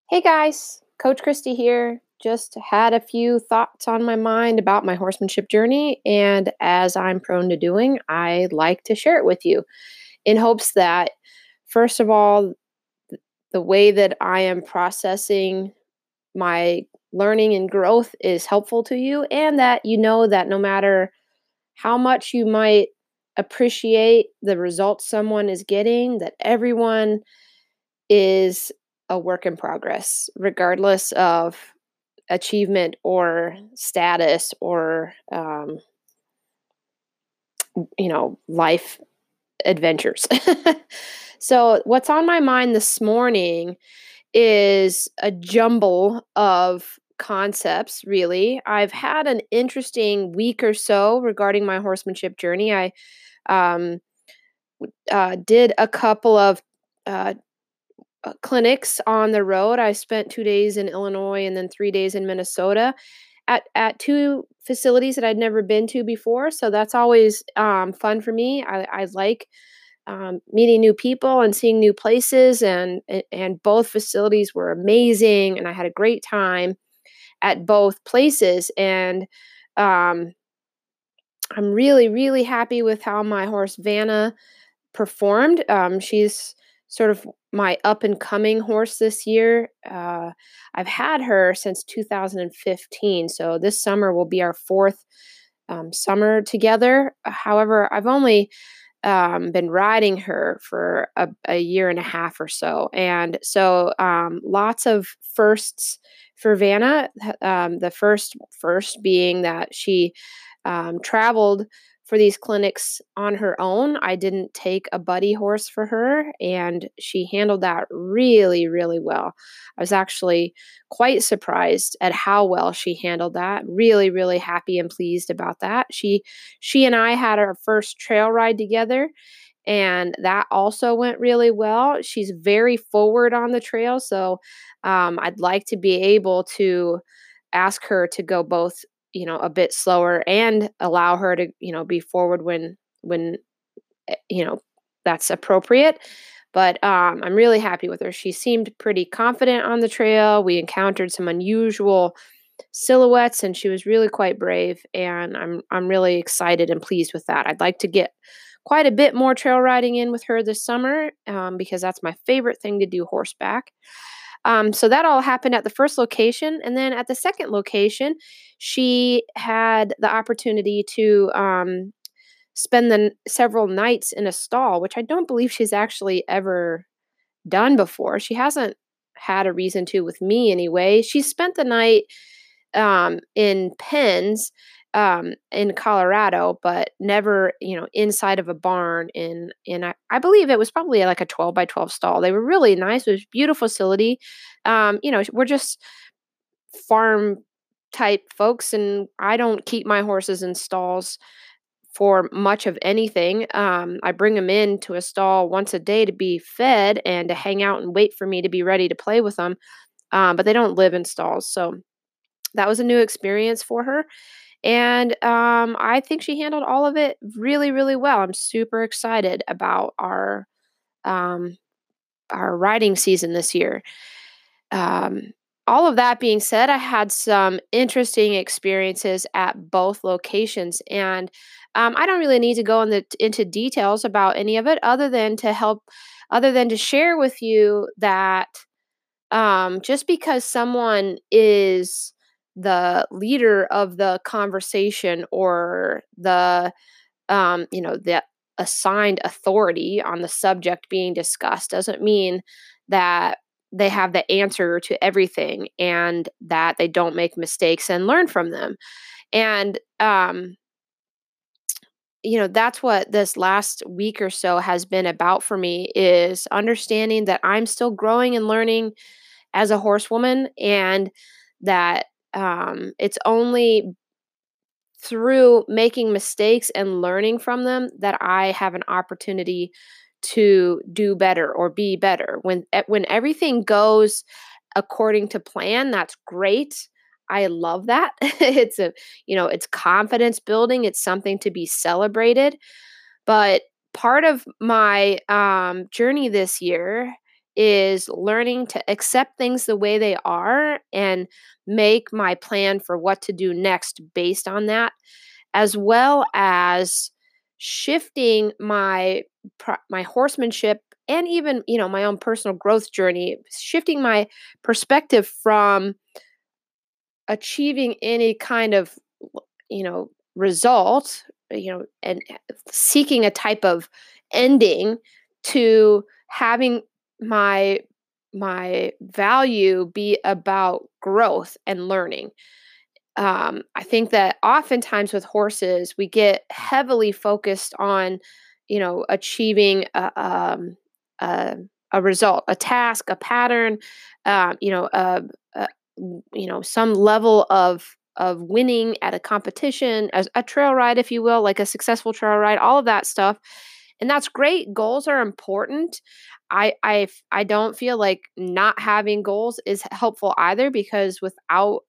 Hey guys, Coach Christy here. Just had a few thoughts on my mind about my horsemanship journey, and as I'm prone to doing, I like to share it with you in hopes that, first of all, the way that I am processing my learning and growth is helpful to you, and that you know that no matter how much you might appreciate the results someone is getting, that everyone is a work in progress, regardless of achievement or status or life adventures. So what's on my mind this morning is a jumble of concepts. Really, I've had an interesting week or so regarding my horsemanship journey. I um, did a couple of uh, clinics on the road. I spent 2 days in Illinois and then 3 days in Minnesota at 2 facilities that I'd never been to before, so that's always, fun for me. I like, meeting new people and seeing new places, and both facilities were amazing, and I had a great time at both places, and, um, I'm really, really happy with how my horse Vanna performed. She's sort of my up and coming horse this year. I've had her since 2015, so this summer will be our fourth summer together. However, I've only been riding her for a year and a half or so, and so lots of firsts for Vanna. The first being that she traveled for these clinics on her own. I didn't take a buddy horse for her, and she handled that really, really well. I was actually quite surprised at how well she handled that. Really, really happy and pleased about that. She and I had our first trail ride together, and that also went really well. She's very forward on the trail, so I'd like to be able to ask her to go both, a bit slower and allow her to, be forward when you know that's appropriate. But I'm really happy with her. She seemed pretty confident on the trail. We encountered some unusual silhouettes, and she was really quite brave. And I'm really excited and pleased with that. I'd like to get quite a bit more trail riding in with her this summer, because that's my favorite thing to do horseback. So that all happened at the first location, and then at the second location, she had the opportunity to spend several nights in a stall, which I don't believe she's actually ever done before. She hasn't had a reason to with me anyway. She spent the night in pens in Colorado, but never, inside of a barn I believe it was probably like a 12 by 12 stall. They were really nice. It was a beautiful facility. We're just farm type folks, and I don't keep my horses in stalls for much of anything. I bring them into a stall once a day to be fed and to hang out and wait for me to be ready to play with them. But they don't live in stalls. So that was a new experience for her. And I think she handled all of it really, really well. I'm super excited about um, our riding season this year. Um, all of that being said, I had some interesting experiences at both locations, and I don't really need to go into details about any of it, other than to share with you that just because someone is the leader of the conversation or the assigned authority on the subject being discussed doesn't mean that they have the answer to everything and that they don't make mistakes and learn from them. And that's what this last week or so has been about for me, is understanding that I'm still growing and learning as a horsewoman, and that it's only through making mistakes and learning from them that I have an opportunity to do better or be better. When everything goes according to plan, that's great. I love that. It's confidence building. It's something to be celebrated. But part of my journey this year is learning to accept things the way they are and make my plan for what to do next based on that, as well as shifting my horsemanship and even, my own personal growth journey, shifting my perspective from achieving any kind of, result, and seeking a type of ending, to having my my value be about growth and learning. I think that oftentimes with horses, we get heavily focused on, achieving a, a result, a task, a pattern, um, you know, uh, uh, some level of winning at a competition, as a trail ride, if you will, like a successful trail ride, all of that stuff, and that's great. Goals are important. I don't feel like not having goals is helpful either, because without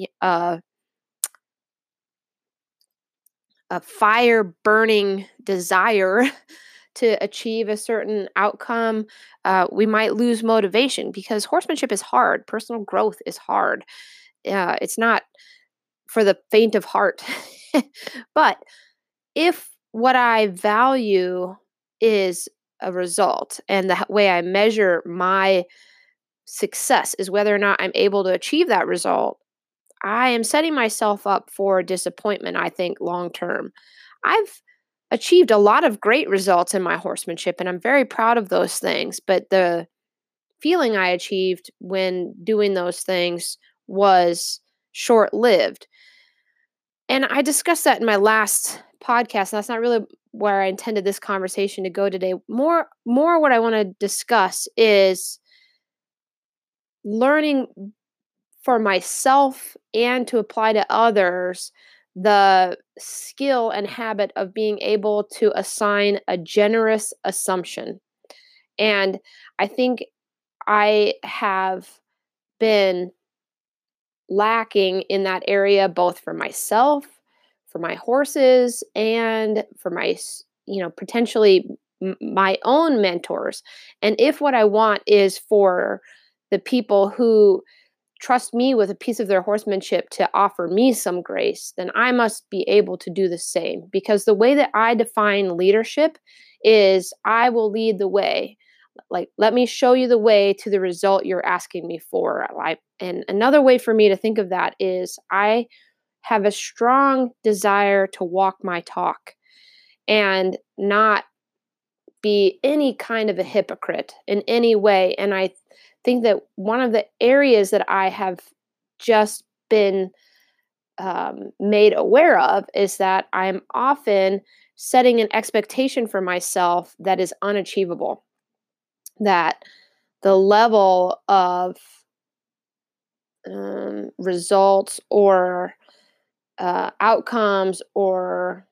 a fire burning desire to achieve a certain outcome, we might lose motivation, because horsemanship is hard. Personal growth is hard. It's not for the faint of heart. But if what I value is a result, and the way I measure my success is whether or not I'm able to achieve that result, I am setting myself up for disappointment, I think, long term. I've achieved a lot of great results in my horsemanship, and I'm very proud of those things. But the feeling I achieved when doing those things was short lived. And I discussed that in my last podcast. And that's not really where I intended this conversation to go today. More what I want to discuss is learning for myself and to apply to others the skill and habit of being able to assign a generous assumption. And I think I have been lacking in that area, both for myself, for my horses, and for potentially my own mentors. And if what I want is for the people who trust me with a piece of their horsemanship to offer me some grace, then I must be able to do the same. Because the way that I define leadership is, I will lead the way. Like, let me show you the way to the result you're asking me for. And another way for me to think of that is, I have a strong desire to walk my talk and not be any kind of a hypocrite in any way. And I think that one of the areas that I have just been made aware of is that I'm often setting an expectation for myself that is unachievable, that the level of results or outcomes or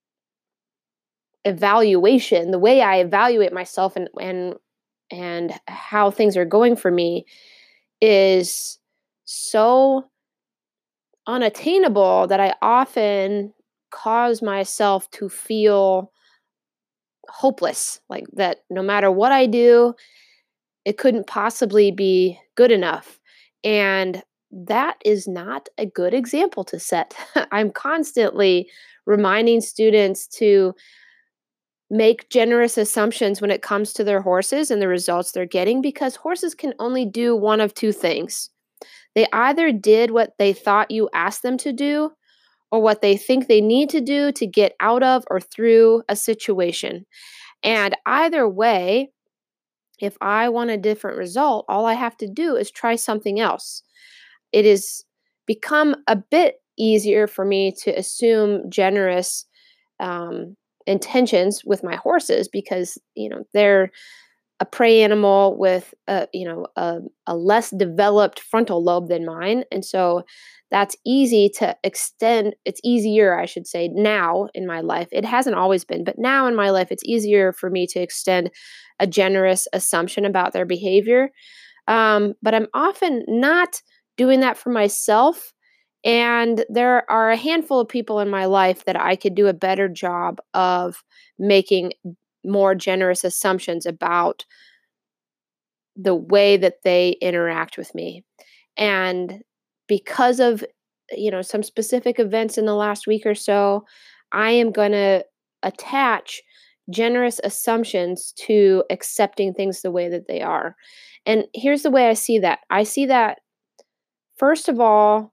evaluation, the way I evaluate myself and how things are going for me, is so unattainable that I often cause myself to feel hopeless, like that no matter what I do, it couldn't possibly be good enough. And that is not a good example to set. I'm constantly reminding students to make generous assumptions when it comes to their horses and the results they're getting, because horses can only do one of two things. They either did what they thought you asked them to do, or what they think they need to do to get out of or through a situation. And either way, if I want a different result, all I have to do is try something else. It has become a bit easier for me to assume generous um, intentions with my horses, because they're a prey animal with a less developed frontal lobe than mine, and so that's easy to extend. It's easier, I should say, now in my life. It hasn't always been, but now in my life, it's easier for me to extend a generous assumption about their behavior. But I'm often not doing that for myself. And there are a handful of people in my life that I could do a better job of making more generous assumptions about the way that they interact with me. And because of, some specific events in the last week or so, I am going to attach generous assumptions to accepting things the way that they are. And here's the way I see that. I see that, first of all,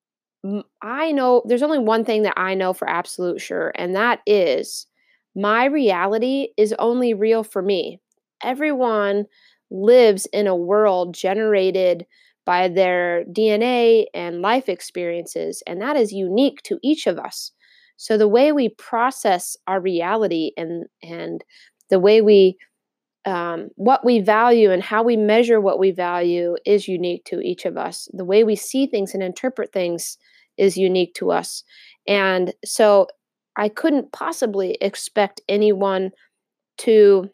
I know there's only one thing that I know for absolute sure, and that is my reality is only real for me. Everyone lives in a world generated by their DNA and life experiences, and that is unique to each of us. So the way we process our reality and the way we what we value and how we measure what we value is unique to each of us. The way we see things and interpret things is unique to us. And so I couldn't possibly expect anyone to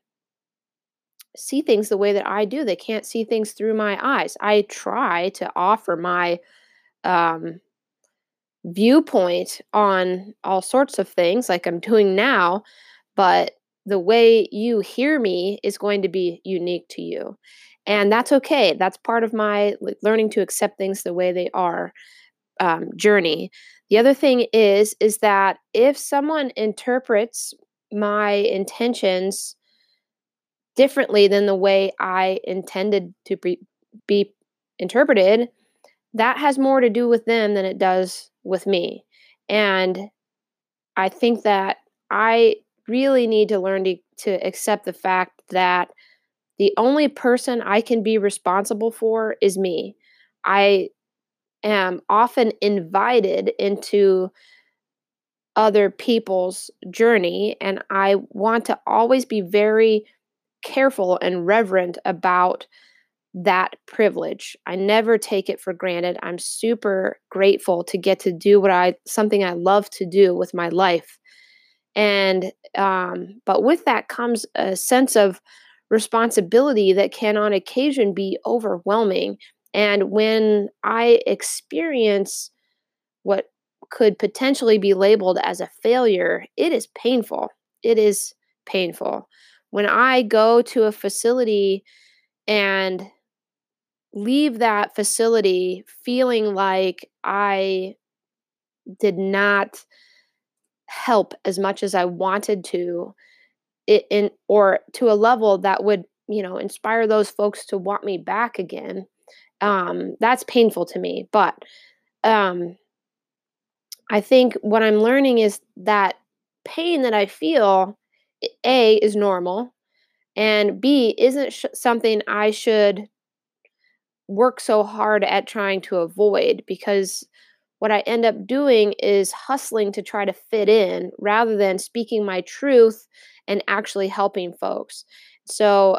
see things the way that I do. They can't see things through my eyes. I try to offer my um, viewpoint on all sorts of things like I'm doing now, but the way you hear me is going to be unique to you. And that's okay. That's part of my learning to accept things the way they are journey. The other thing is that if someone interprets my intentions differently than the way I intended to be interpreted, that has more to do with them than it does with me. And I think that I really need to learn to accept the fact that the only person I can be responsible for is me. I am often invited into other people's journey, and I want to always be very careful and reverent about that privilege. I never take it for granted. I'm super grateful to get to do something I love to do with my life. And but with that comes a sense of responsibility that can on occasion be overwhelming. And when I experience what could potentially be labeled as a failure, it is painful. It is painful. When I go to a facility and leave that facility feeling like I did not help as much as I wanted to, or to a level that would, inspire those folks to want me back again, that's painful to me. But um, I think what I'm learning is that pain that I feel, A, is normal, and B, isn't something I should work so hard at trying to avoid, because what I end up doing is hustling to try to fit in rather than speaking my truth and actually helping folks. So,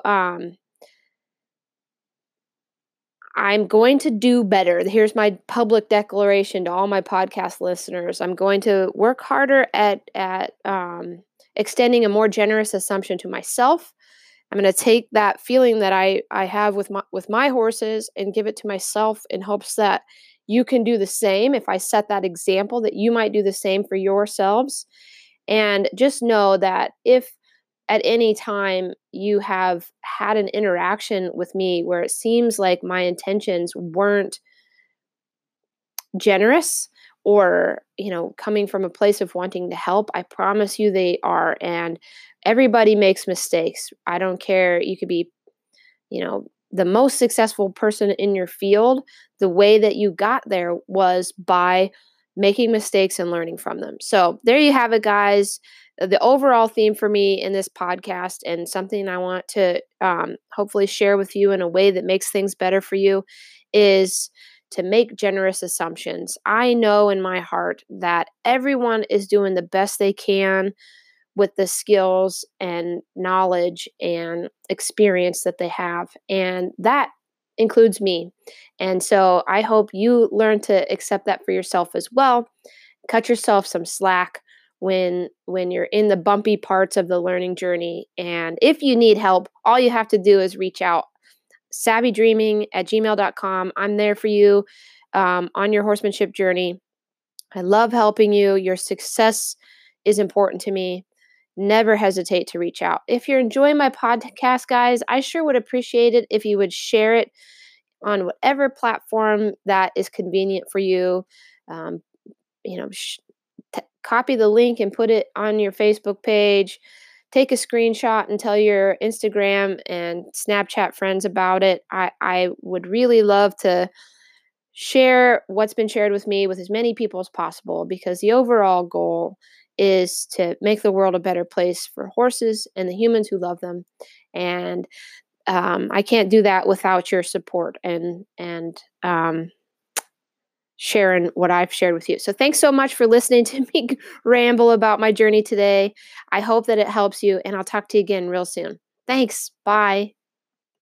I'm going to do better. Here's my public declaration to all my podcast listeners. I'm going to work harder at extending a more generous assumption to myself. I'm going to take that feeling that I have with my horses and give it to myself in hopes that you can do the same. If I set that example, that you might do the same for yourselves. And just know that if at any time you have had an interaction with me where it seems like my intentions weren't generous, or coming from a place of wanting to help, I promise you they are. And everybody makes mistakes. I don't care. You could be the most successful person in your field. The way that you got there was by making mistakes and learning from them. So there you have it, guys. The overall theme for me in this podcast, and something I want to hopefully share with you in a way that makes things better for you, is to make generous assumptions. I know in my heart that everyone is doing the best they can with the skills and knowledge and experience that they have. And that includes me. And so I hope you learn to accept that for yourself as well. Cut yourself some slack when you're in the bumpy parts of the learning journey. And if you need help, all you have to do is reach out. savvydreaming@gmail.com. I'm there for you on your horsemanship journey. I love helping you. Your success is important to me. never hesitate to reach out. If you're enjoying my podcast, guys, I sure would appreciate it if you would share it on whatever platform that is convenient for you. Um, you know, copy the link and put it on your Facebook page. Take a screenshot and tell your Instagram and Snapchat friends about it. I would really love to share what's been shared with me with as many people as possible, because the overall goal is to make the world a better place for horses and the humans who love them. And I can't do that without your support and sharing what I've shared with you. So thanks so much for listening to me ramble about my journey today. I hope that it helps you, and I'll talk to you again real soon. Thanks. Bye.